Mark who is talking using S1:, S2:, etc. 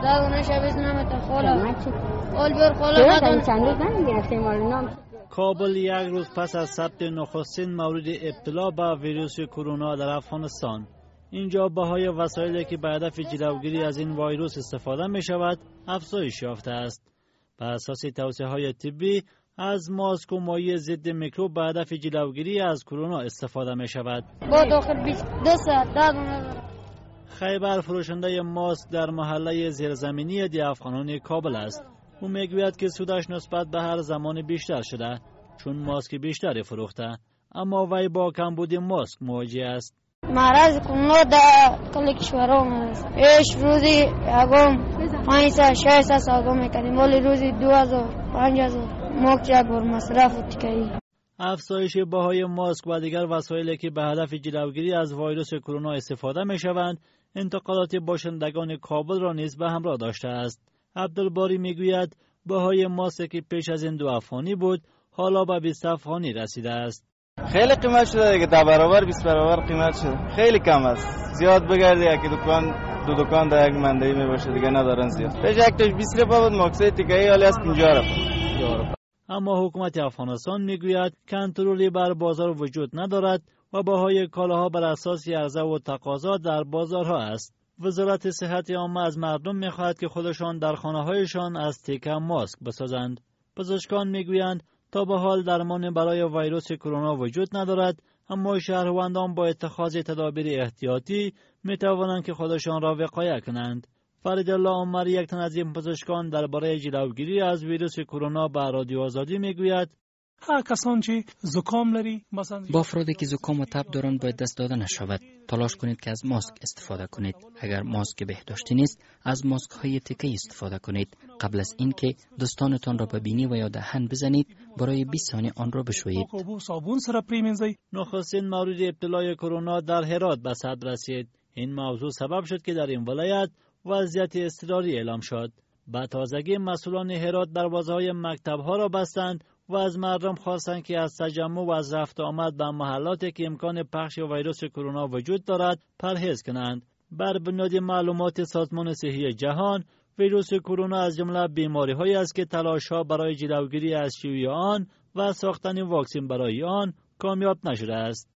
S1: دادونش بیز نمیتون خولا اول بر خولا
S2: مدن چند روز نمیگرفتیم مال نام.
S3: کابل یک روز پس از ثبت نخستین مورد ابتلا به ویروس کرونا در افغانستان. اینجا بهای وسایلی که به هدف جلوگیری از این ویروس استفاده می شود افزایش یافته است. بر اساس توصیه‌های طبی از ماسک و مایع ضد میکروب به هدف جلوگیری از کرونا استفاده می شود.
S1: با داخل 22 ساعت دادونه.
S3: خیبر فروشنده ماسک در محله زیرزمینی دی افغانان کابل است. او میگوید که سودش نسبت به هر زمان بیشتر شده چون ماسک بیشتری فروخته، اما وی با کمبود ماسک مواجه است.
S1: مرض کرونا در کل کشورام است. ایش روزی یکم 500 600 ساگا میکنیم ولی روزی 2000 5000 ماسک یک بار مصرف تکایی.
S3: افزایش بهای ماسک و دیگر وسایلی که به هدف جلوگیری از ویروس کرونا استفاده می شوند انتقادات باشندگان کابل را نیز به همراه داشته است. عبدالباری میگوید بهای ماسک که پیش از این 2 افغانی بود حالا به 20 افغانی رسیده است.
S4: خیلی قیمت شده دیگه، 10 برابر 20 برابر قیمت شده. خیلی کم است. زیاد بگردی یکی دو دکان در یک مندهی می باشه دیگه ندارن زیاد. پیش یک تاش 20 روپیه بود ماسک تکایی حالی از 50 روپیه.
S3: اما حکومت افغانستان میگوید کنترلی بر بازار وجود ندارد و بهای کالاها بر اساس عرضه و تقاضا در بازارها است. وزارت صحت عامه از مردم میخواهد که خودشان در خانه‌هایشان از تکه ماسک بسازند. پزشکان میگویند تا به حال درمان برای ویروس کرونا وجود ندارد، اما شهروندان با اتخاذ تدابیر احتیاطی میتوانند که خودشان را وقایه کنند. فرید الله عمر یک تن از این پزشکان درباره جلوگیری از ویروس کرونا به رادیو آزادی میگوید
S5: کسان چې زکام لري مثلا
S6: با افرادی که زکام و تب دارند باید دست داده نشود. تلاش کنید که از ماسک استفاده کنید. اگر ماسک بهداشتی نیست از ماسک های تکه‌ای استفاده کنید. قبل از اینکه دستانتان را به بینی و یا دهن بزنید برای 20 ثانیه آن را بشویید.
S5: صابون سره پریمنځئ.
S3: نخستین مورد ابتلای کرونا در هرات به صدر رسید. این موضوع سبب شد که در این ولایت وضعیت اضطراری اعلام شد. به تازگی مسئولان هرات دروازه‌های مکتب‌ها را بستند و از مردم خواستند که از تجمع و از رفت آمد به محلاتی که امکان پخش ویروس کرونا وجود دارد پرهیز کنند. بر بنیاد معلومات سازمان صحی جهان، ویروس کرونا از جمله بیماری‌هایی است که تلاش‌ها برای جلوگیری از شیوع آن و ساختن واکسن برای آن کامیاب نشده است.